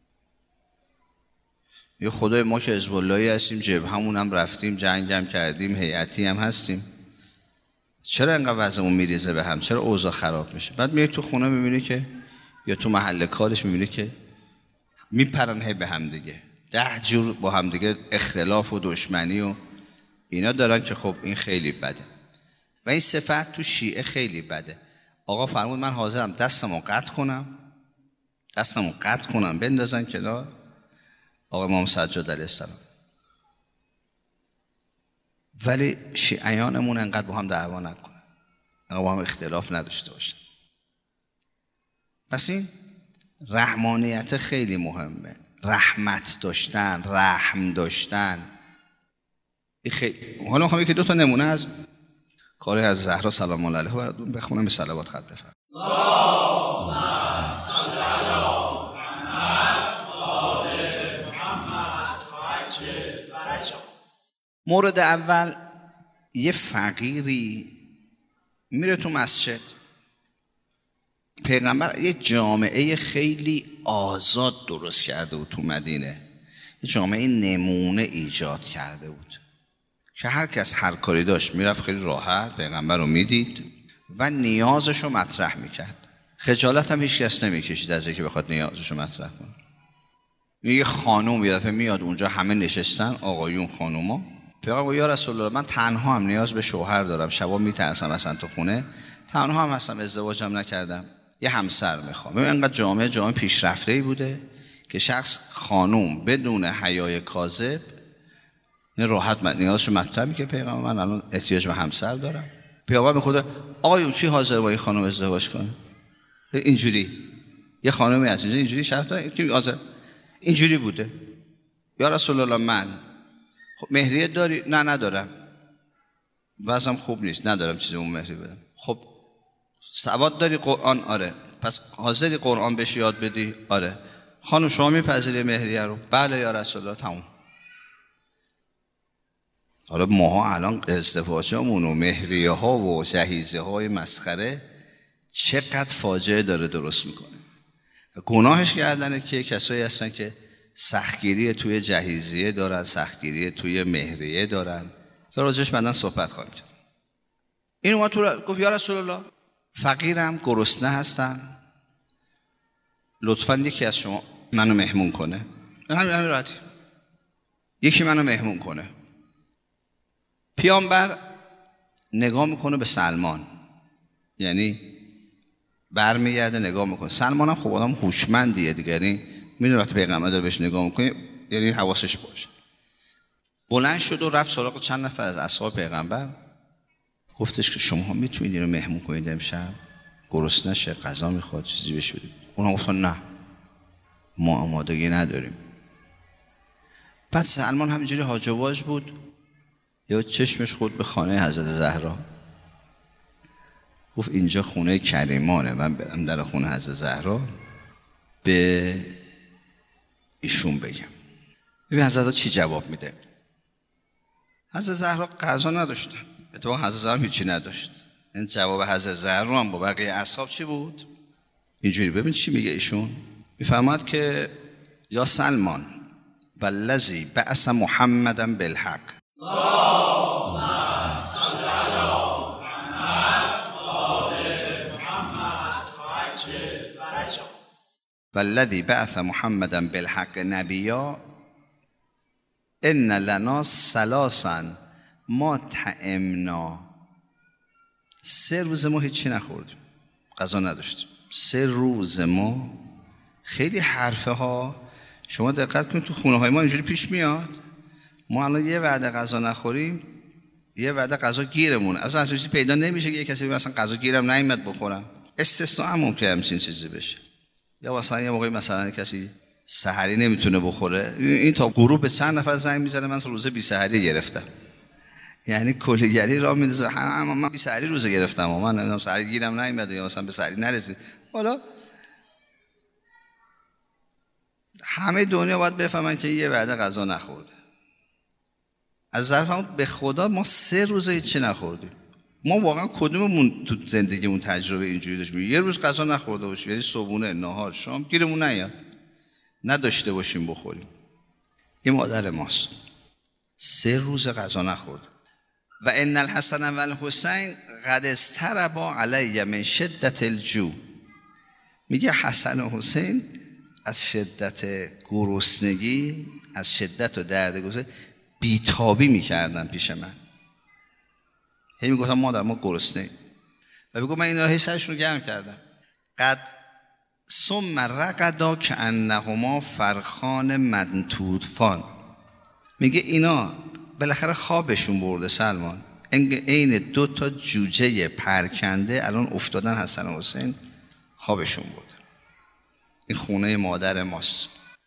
S1: یه خدای ما که حزب اللهی هستیم، جبهمون هم رفتیم، جنگ هم کردیم، هیئتی هم هستیم، چرا اینقدر وضعمون میریزه به هم؟ چرا اوضاع خراب میشه؟ بعد میای تو خونه میبینی که، یا تو محل کارش میبینی که میپرن هی به هم دیگه، ده جور با هم دیگه اختلاف و دشمنی و اینا دارن که خب این خیلی بده. و این صفت تو شیعه خیلی بده. آقا فرمود من حاضرم دستمو قطع کنم، دستمو قطع کنم بندازن کنار. آقا امام سجاد علیه السلام. ولی شیعیانمون انقدر با هم دعوا نکنن، انقدر با هم اختلاف نداشته باشن. پس این رحمانیت خیلی مهمه، رحمت داشتن، رحم داشتن. خیلی. حالا میخوام یکی دو تا نمونه از کاری از زهرا سلام الله علیها براتون بخونم، به صلوات خط بفرمایید. مورد اول، یه فقیری میره تو مسجد، پیغمبر یه جامعه خیلی آزاد درست کرده بود تو مدینه، یه جامعه نمونه ایجاد کرده بود که هر کس هر کاری داشت میرفت خیلی راحت پیغمبر رو میدید و نیازش رو مطرح میکرد. خجالت هم هیچ کس نمیکشید از اینکه بخواد نیازش رو مطرح کنه. یه خانوم یه دفعه میاد اونجا، همه نشستن، آقایون خانوما، پیغمبر یا رسول الله من تنها هم نیاز به شوهر دارم، شبا میترسم اصلا تو خونه، تنها هم هستم، ازدواجم نکردم، یه همسر میخوام. ببین انقدر جامعه جامعه پیشرفته‌ای بوده که شخص خانوم بدون حیای کاذب نه راحت من نیازشو مطرح میگه، پیغمبر من الان احتیاج به همسر دارم. پیغمبر میخواد آقایون کی حاضر با این خانم ازدواج کنه؟ اینجوری یه خانمی هست اینجوری اینجوری شرط داره کی حاضر؟ اینجوری بوده. یا رسول الله من خب مهریه داری؟ نه ندارم. وضعم خوب نیست، ندارم چیزی اون مهری بدم. خب سواد داری قرآن؟ آره. پس حاضری قرآن بهش یاد بدی؟ آره. خانم شما میپذیری مهریه رو؟ بله یا رسول الله. تموم. حالا ماها الان ازدواجمون و مهریه ها و جهیزه های مسخره چقدر فاجعه داره درست میکنه. گناهش گردنه که کسایی هستن که سختگیری توی جهیزیه دارن، سختگیری توی مهریه دارن که راجعش بعداً صحبت خواهیم کرد. این اومد تو گفت یا رسول الله فقیرم، گرسنه هستم، لطفاً یکی از شما منو مهمون کنه. همین همین راحتی یکی منو مهمون کنه. پیامبر نگاه میکنه به سلمان، یعنی برمیگرده نگاه میکنه. سلمان هم خب آدم هوشمندیه دیگه، یعنی میدونه وقتی پیغمبر داره بهش نگاه میکنه یعنی حواسش باشه. بلند شد و رفت سراغ چند نفر از اصحاب پیغمبر، گفتش که شما میتونید اینو مهمون کنید امشب؟ گرسنه شه، غذا میخواد، چیزی بهش بدید. اونها گفتن نه ما آمادگی نداریم. بعد سلمان همینجوری هاج و واج بود، یا چشمش خورد به خانه حضرت زهرا، گفت اینجا خونه کریمانه، من برم در خونه حضرت زهرا به ایشون بگم. ببین حضرت چی جواب میده. حضرت زهرا غذا نداشتن، اتفاقا حضرت زهرا هیچی نداشت. این جواب حضرت زهرا هم با بقیه اصحاب چی بود؟ اینجوری. ببین چی میگه ایشون. میفهمد که یا سلمان والذی بعث محمدا بالحق والذی بعث محمدا بالحق نبیا ان لنا ثلاثا ما طعمنا. سه روز ما هیچی نخوردیم، غذا نداشتیم. سه روز ما. خیلی حرفه ها. شما دقت کنید تو خونه های ما اینجوری پیش میاد، ما الان یه وعده غذا نخوریم یه وعده غذا گیرمون اصلا چیزی پیدا نمیشه که یه کسی مثلا غذا گیرم نیامد بخورم. استثناء هم ممکنه همچین چیزی بشه. یا مثلا یه موقعی مثلا کسی سحری نمیتونه بخوره، این تا غروب به چند نفر زنگ میزنه من روزه بی سحری گرفتم، یعنی کلیگری را میندازه. هم من بی سحری روزه گرفتم و من نمیدونم سحری گیرم نیامد یا مثلا به سحری نرسید. حالا همه دنیا باید بفهمن که یه وعده غذا نخورده. از ظرفمون به خدا ما سه روزه هیچی نخوردیم. ما واقعا کدوممون تو زندگیمون تجربه اینجوری داشتیم یه روز غذا نخورده باشیم، یعنی صبحونه، نهار، شام گیرمون نیاد، نداشته باشیم بخوریم؟ این مادر ماست. سه روز غذا نخورد. و ان الحسن و الحسین قد استربا علی من شدت الجوع. میگه حسن و حسین از شدت گرسنگی، از شدت و درد گرسنگی بیتابی میکردن پیش من. هی میگفتم مادر ما گرسنه، و بگو من اینا رو هی سرشون رو گرم کردم. قد ثم رقدا کانهما فرخان منتودفان. میگه اینا بالاخره خوابشون برده سلمان، عین دو تا جوجه پرکنده الان افتادن حسن و حسین خوابشون برده. این خونه مادر ماست.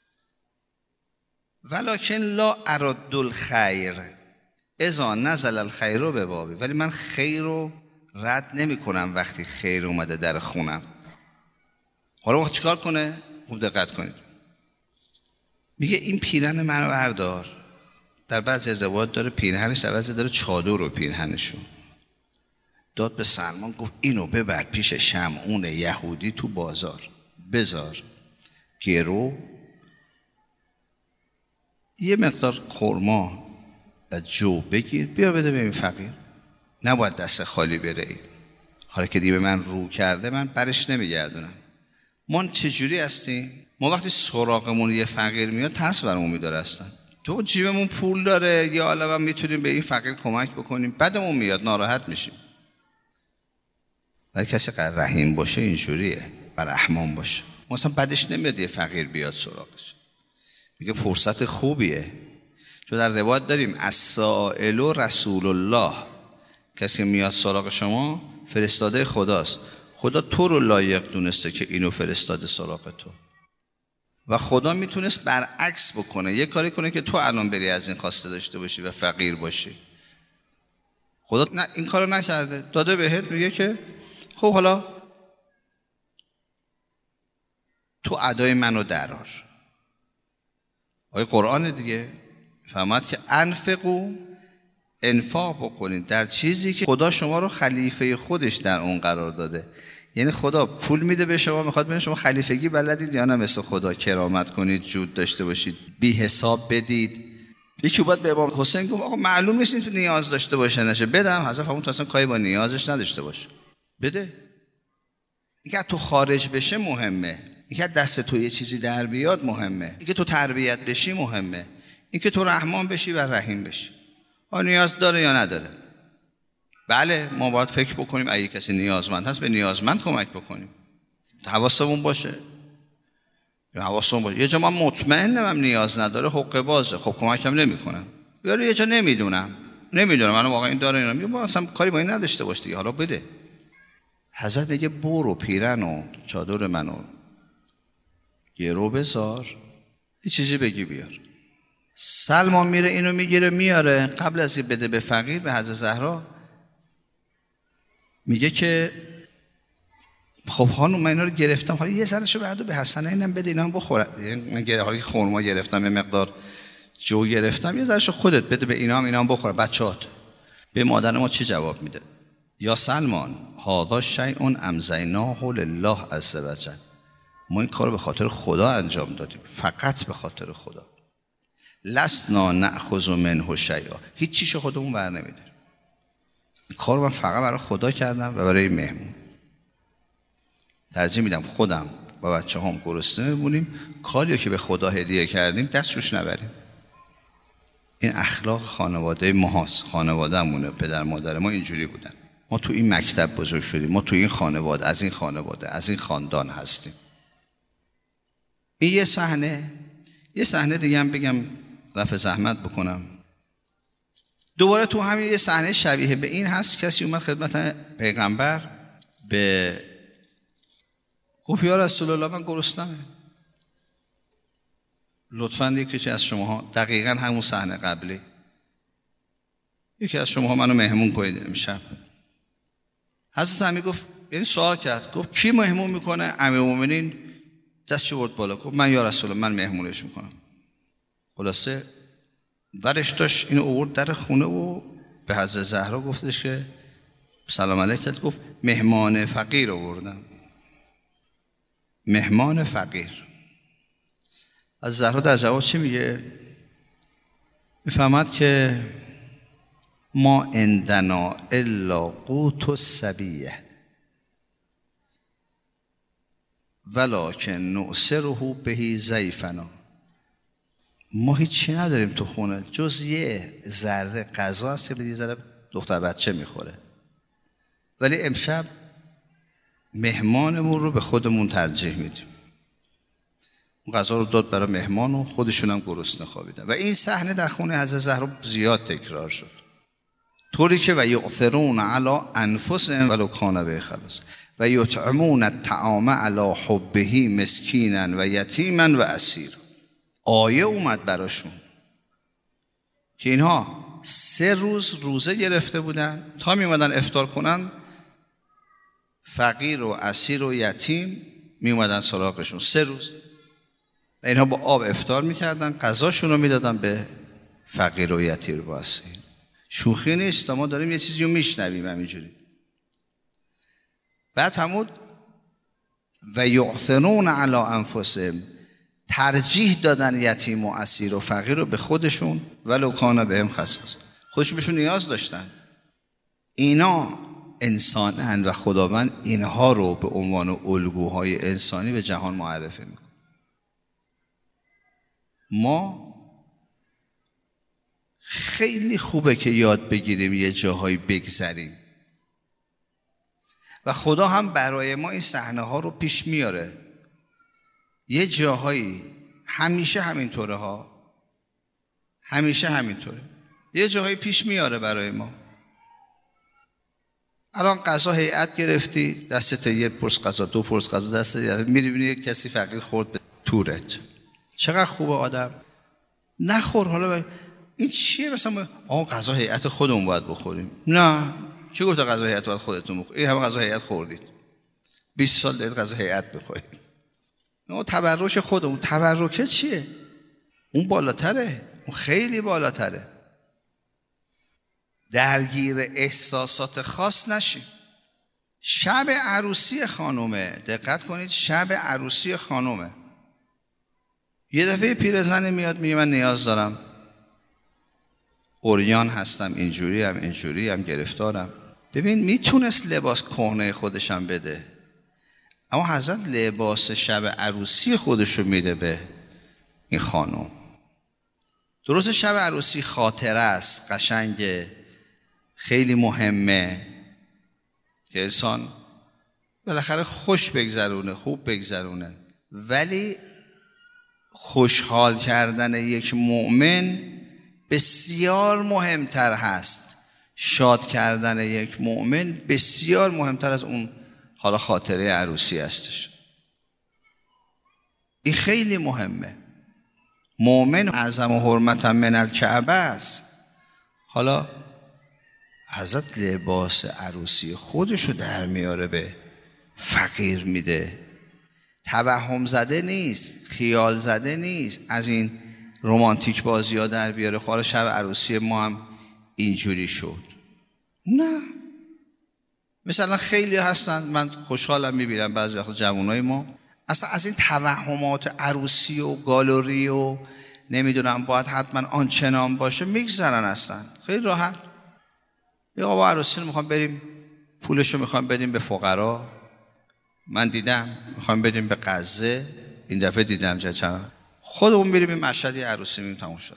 S1: ولکن لا ارد الخیر اذا نزل الخیر رو به بابی. ولی من خیر رو رد نمی کنم وقتی خیر اومده در خونم. حالا وقت چیکار کنه؟ خوب دقت کنید. میگه این پیرهن منو بردار. در بعضی ازدواج داره پیرهنش، در بعضی داره چادر رو پیرهنشون. داد به سلمان، گفت اینو ببر پیش شمعون یهودی تو بازار، بذار گرو، یه مقدار خرما و جو بگیر بیا بده به این فقیر. نباید دست خالی بره. حالا که دیگه به من رو کرده من برش نمیگردونم. ما چجوری هستیم؟ ما وقتی سراغمون یه فقیر میاد ترس برامون میداره. هستن تو جیبمون پول داره یا حالا ما میتونیم به این فقیر کمک بکنیم، بعدمون میاد ناراحت میشیم. ولی کسی قرار رحیم باشه اینجوریه، بر رحمان باشه. مثلا بعدش نمیاد یه فقیر بیاد سراغش. میگه فرصت خوبیه. چون در روایت داریم السائل رسول الله، کسی میاد سراغ شما فرستاده خداست. خدا تو رو لایق دونسته که اینو فرستاده سراغ تو، و خدا میتونست برعکس بکنه، یه کاری کنه که تو الان بری از این خواسته داشته باشی و فقیر باشی. خدا نه این کارو نکرده، داده بهت، میگه که خب حالا تو ادای منو درار. آیه قرآن دیگه فهمد که انفقوا، انفاق بکنید در چیزی که خدا شما رو خلیفه خودش در اون قرار داده. یعنی خدا پول میده به شما، میخواد ببینید شما خلیفگی بلدید یا نه مثل خدا کرامت کنید، جود داشته باشید، بی حساب بدید. یکی باید به امام حسین گفت آقا معلوم نیست نیاز داشته باشه نشه، بدم. حضرت فرمود تو اصلا کاری با نیازش نداشته باشه، بده. اینکه تو خارج بشه مهمه، اینکه دست تو یه چیزی در بیاد مهمه، اینکه تو تربیت بشی مهمه، اینکه تو رحمان بشی و رحیم بشی. آ نیاز داره یا نداره؟ بله ما باید فکر بکنیم اگه کسی نیازمند هست به نیازمند کمک بکنیم، حواسمون باشه. حواسمون باشه یه جا من مطمئنم هم نیاز نداره، حقه بازه، خب کمکم نمیکنم. یا یه جا نمیدونم نمیدونم منو واقعا این داره اینا، میگم اصلا کاری با این نداشته باش دیگه، حالا بده. حضرت میگه برو پیرن و چادر منو گرو بذار، یه چیزی بگی بیار. سلمان میره اینو میگیره میاره، قبل از این بده به فقیر به حضرت زهرا میگه که خب خانم من اینا رو گرفتم، حالا یه ذرهشو بردار به حسنه اینم بده اینا هم بخوره. من حالا خرما گرفتم، یه مقدار جو گرفتم، یه ذرهشو خودت بده به اینا هم اینا هم بخوره بچه‌هات. به مادر ما چی جواب میده؟ یا سلمان هذا شیء امضیناه لله عز وجل، ما این کارو به خاطر خدا انجام دادیم، فقط به خاطر خدا. لسنا نأخذ منه شیئا، هیچ چیزو خودمون بر نمیداریم. این کارو من فقط برای خدا کردم و برای مهمون. ترجیح میدم خودم و بچه‌هام گرسنه بمونیم، کاریو که به خدا هدیه کردیم دست روش نبریم. این اخلاق خانواده ماست، خانواده‌مونه، پدر مادر ما اینجوری بودن. ما تو این مکتب بزرگ شدیم، ما تو این خانواده، از این خانواده، از این خاندان هستیم. این یه صحنه. یه صحنه دیگه هم بگم رفع زحمت بکنم. دوباره تو همین یه صحنه شبیه به این هست، کسی اومد خدمت پیغمبر به گفت یا رسول الله من گرسنمه، لطفاً یکی از شماها، دقیقاً همون صحنه قبلی، یکی از شماها منو مهمون کنید امشب. حضرت امی گفت، یعنی سوال کرد، گفت کی مهمون میکنه؟ امیرالمومنین دستش برد بالا، گفت من یا رسول الله من مهمونش میکنم. خلاصه برش داشت اینو آورد در خونه و به حضرت زهرا گفتش که سلام علیکم، گفت مهمان فقیر آوردم، مهمان فقیر. از زهرا در جواب چی میگه؟ میفهمد که ما عندنا الا قوت الصبیه ولکن نؤثره به ضیفنا، ما هیچی نداریم تو خونه جز یه ذره غذا هست که یه ذره دختر بچه میخوره، ولی امشب مهمانمون رو به خودمون ترجیح میدیم. اون غذا رو داد برای مهمان و خودشون هم گرسنه خوابیدن. و این صحنه در خونه حضرت زهرا زیاد تکرار شد، طوری که و یؤثرون علی انفسهم ولو کان بهم خصاصه و یطعمون الطعام علی حبه مسکینا و یتیما و اسیرا. آیه اومد براشون که اینها سه روز روزه گرفته بودن، تا می اومدن افطار کنن فقیر و اسیر و یتیم می اومدن سراغشون سه روز، و اینها با آب افطار میکردن، غذاشون رو میدادن به فقیر و یتیم و اسیر. شوخی نیست، ما داریم یه چیزی رو میشنویم همینجوری. بعد فرمود و یؤثرون علی انفسهم، ترجیح دادن یتیم و اسیر و فقیر رو به خودشون ولو کان بهم خصاصه، خودشون بهشون نیاز داشتن. اینا انسانن و خداوند اینها رو به عنوان الگوهای انسانی به جهان معرفی میکنه. ما خیلی خوبه که یاد بگیریم یه جاهایی بگذریم و خدا هم برای ما این صحنه ها رو پیش میاره. یه جاهایی همیشه همینطوره ها، همیشه همینطوره، یه جاهایی پیش میاره برای ما. الان غذا هیئت گرفتی، دستت یه پرس غذا، دو پرس غذا دستت، میری ببینی یک کسی فقیر خورد به تورت، چقدر خوبه آدم نخور. حالا این چیه؟ مثلا آقا غذا هیئت خودمون باید بخوریم. نه، کی گفت غذا هیئت باید خودتون بخورید؟ این همه غذا هیئت خوردید، بیست سال دارید غذا هیئت بخورید. نه، تبرک خودمون. تبرکه چیه؟ اون بالاتره، اون خیلی بالاتره. درگیر احساسات خاص نشیم. شب عروسی خانومه، دقت کنید، شب عروسی خانومه. یه دفعه پیرزنی میاد میگه من نیاز دارم، عریان هستم، اینجوری هم اینجوری هم گرفتارم. ببین میتونست لباس کهنه خودشم بده، اما حضرت لباس شب عروسی خودشو میده به این خانم. درست شب عروسی خاطره است، قشنگه، خیلی مهمه که انسان بالاخره خوش بگذرونه، خوب بگذرونه، ولی خوشحال کردن یک مؤمن بسیار مهمتر هست. شاد کردن یک مؤمن بسیار مهمتر از اون حالا خاطره عروسی هستش. این خیلی مهمه. مؤمن اعظم و حرمت من الکعبه است. حالا حضرت لباس عروسی خودشو در میاره به فقیر میده. توهم زده نیست، خیال زده نیست، از این رومانتیک بازی ها در بیاره. حالا شب عروسی ما هم اینجوری شد. نه، مثلا خیلی هستن، من خوشحالم میبینم بعضی وقت جوانای ما اصلا از این توهمات عروسی و گالری و نمیدونم باید حتما آنچنان باشه میگذرن. اصلا خیلی راحت، یا آقا عروسی رو میخوام بریم پولشو میخوام بدیم به فقرا، من دیدم میخوام بدیم به غزه، این دفعه دیدم چند خودمون بریم این مشهدی عروسی میبینیم تموم شد.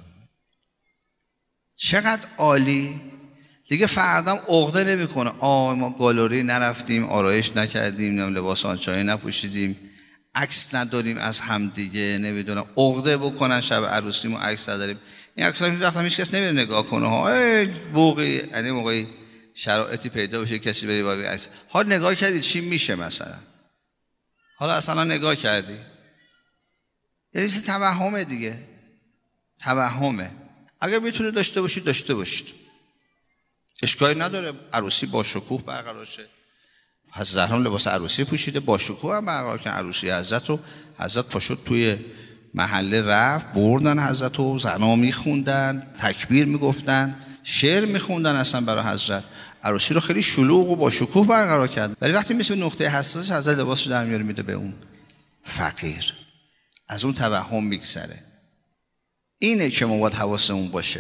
S1: چقدر عالی. دیگه فردام عقده نمیکنه آه ما گالری نرفتیم، آرایش نکردیم، لباس آنچنانی نپوشیدیم، عکس نداریم از هم دیگه، نمیدونم عقده بکنن شب عروسی ما عکس نداریم. این عکس‌ها هیچ وقت هیچ کس نمیره نگاه کنه ها، ای بوقی یعنی موقعی شرایطی پیدا بشه کسی بری با عکس. حالا نگاه کردید چی میشه مثلا؟ حالا اصلا نگاه کردی؟ یعنی این توهمه دیگه، توهمه. اگر میتونه داشته باشید داشته باشید، اشکالی نداره. عروسی با شکوه برقرار شه. حضرت زهرا لباس عروسی پوشیده، با شکوه هم برقرار کردن عروسی حضرت رو. حضرت پاشد توی محله رفت، بردن حضرت رو، زنها میخوندن، تکبیر میگفتن، شعر میخوندن اصلا برای حضرت. عروسی رو خیلی شلوغ و با شکوه برقرار کرد. ولی وقتی میشه به نقطه حساسش حضرت لباسش در میاره میده به اون فقیر. از اون توهم میگذره. اینه که ما باید حواسمون باشه.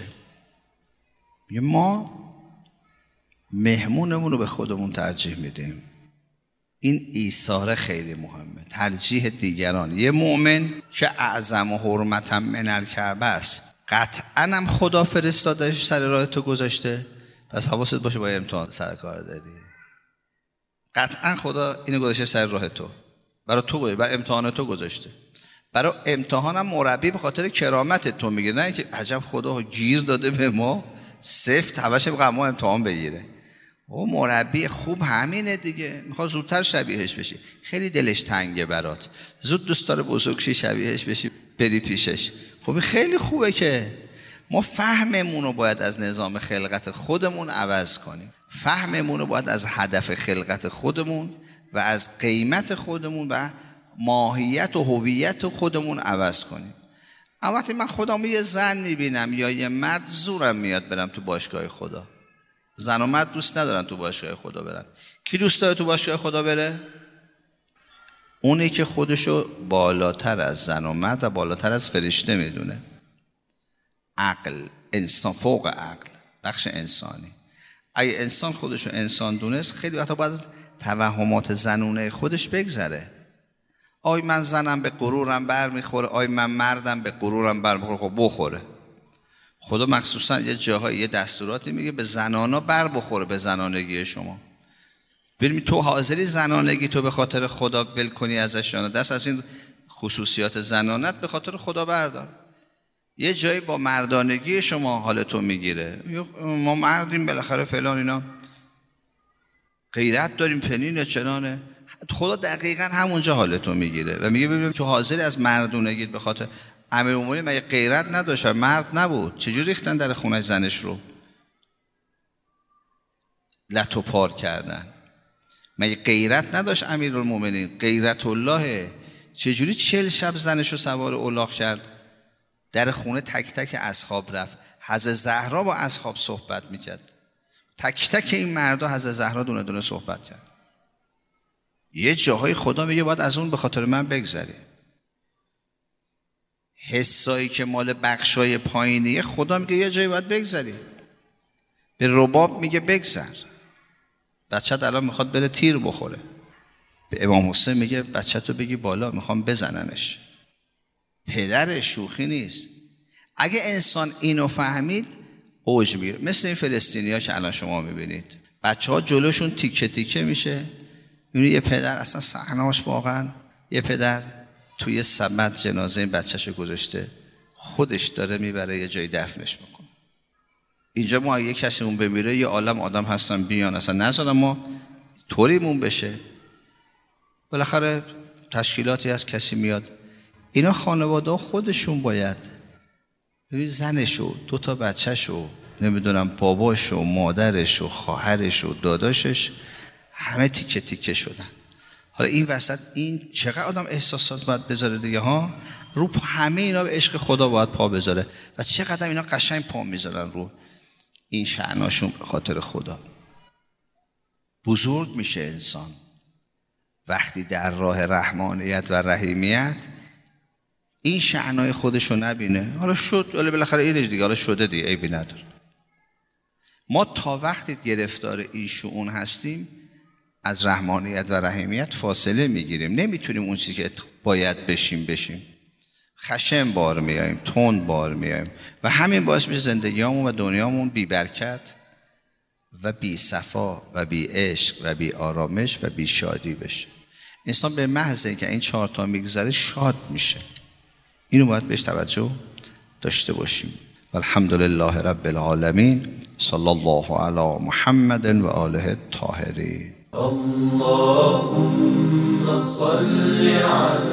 S1: ما مهمونمون رو به خودمون ترجیح میدیم. این ایثار خیلی مهمه، ترجیح دیگران. یه مؤمن که اعظم و حرمت من الکعبه است، قطعا هم خدا فرستادش سر راه تو گذاشته، پس حواست باشه با امتحان سر کار داری. قطعا خدا اینو گذاشته سر راه تو، برای تو گذاشته، برای امتحان تو گذاشته. برای امتحانم مربی به خاطر کرامت تو میگه، نه که عجب خدا گیر داده به ما سفت هوش بقى ما امتحان بگیره. او مربی خوب همینه دیگه، میخواد زودتر شبیهش بشی، خیلی دلش تنگه برات، زود دوست داره بزرگ شی، شبیهش بشی، بری پیشش. خب خیلی خوبه که ما فهممون رو باید از نظام خلقت خودمون عوض کنیم. فهممون رو باید از هدف خلقت خودمون و از قیمت خودمون و ماهیت و هویت خودمون عوض کنیم. اما وقتی من خودم یه زن میبینم یا یه مرد، زورم میاد برم تو باشگاه خدا. زن و مرد دوست ندارن تو باشگاه خدا برن. کی دوست داره تو باشگاه خدا بره؟ اونی که خودشو بالاتر از زن و مرد و بالاتر از فرشته میدونه. عقل، انسان فوق عقل، بخش انسانی. اگه انسان خودشو انسان دونست، خیلی وقتا باید توهمات زنونه خودش بگذره. آی من زنم به غرورم بر میخوره، آی من مردم به غرورم بر میخوره. خب بخوره. خدا مخصوصا یه جاهای یه دستوراتی میگه به زنانا بر بخوره، به زنانگی شما. ببین تو حاضری زنانگی تو به خاطر خدا بل کنی ازش، یا دست از این خصوصیات زنانت به خاطر خدا بردار. یه جایی با مردانگی شما حالتون میگیره، ما مردیم بالاخره فلان اینا، غیرت داریم فلینه چنانه، خدا دقیقاً همونجا حالتون میگیره و میگه ببین تو حاضری از مردونگیت به خاطر امیرالمومنین مگه غیرت نداشت و مرد نبود؟ چجوری ریختن در خونه زنش رو؟ لتو پار کردن. مگه غیرت نداشت امیرالمومنین؟ غیرت الله. چجوری چهل شب زنش رو سوار الاغ کرد؟ در خونه تک تک اصحاب رفت. حضرت زهرا با اصحاب صحبت میکرد. تک تک این مردا حضرت زهرا دونه دونه صحبت کرد. یه جاهای خدا میگه باید از اون به خاطر من بگذری. حسایی که مال بخشای پایینیه خدا میگه یه جایی باید بگذری. به رباب میگه بگذر. بچت الان میخواد بره تیر بخوره. به امام حسین میگه بچه‌تو بگی بالا میخوام بزننش. پدر شوخی نیست. اگه انسان اینو فهمید اوج میگیره. مثل این فلسطینی‌ها که الان شما میبینید بچه‌ها جلوشون تیکه تیکه میشه. میبینی یه پدر اصلا صحنه‌اش واقعا، یه پدر توی سبد جنازه این بچه‌شو گذاشته، خودش داره میبره یه جای دفنش میکنه. اینجا ما اگه کسی اون بمیره یه عالم آدم هستن بیان اصلا نذارن ما طوریمون بشه. بالاخره تشکیلاتی از کسی میاد. اینا خانواده خودشون باید ببین زنشو، دو تا بچه‌شو، نمیدونم باباشو، مادرشو، خواهرشو، داداشش همه تیکه تیکه شدن. حالا این وسط این چقدر آدم احساسات باید بذاره دیگه ها؟ رو همه اینا به عشق خدا باید پا بذاره و چقدر اینا قشنگ پا میذارن رو این شأناشون به خاطر خدا. بزرگ میشه انسان وقتی در راه رحمانیت و رحیمیت این شأنای خودشو نبینه. حالا شد، ولی بالاخره اینش دیگه، حالا شده دیگه، عیبی نداره. ما تا وقتی گرفتار این شؤون هستیم از رحمانیت و رحیمیت فاصله میگیریم. نمیتونیم اون چیزی که باید بشیم بشیم. خشم بار میاییم، تند بار میاییم و همین باعث میشه زندگیامون و دنیامون بی برکت و بی صفا و بی عشق و بی آرامش و بی شادی بشه. انسان به محض اینکه این چهار تا میگذره شاد میشه. اینو باید بهش توجه داشته باشیم. الحمدلله رب العالمین. صلی الله علی محمد و آله الطاهرین.
S2: اللهم صل علی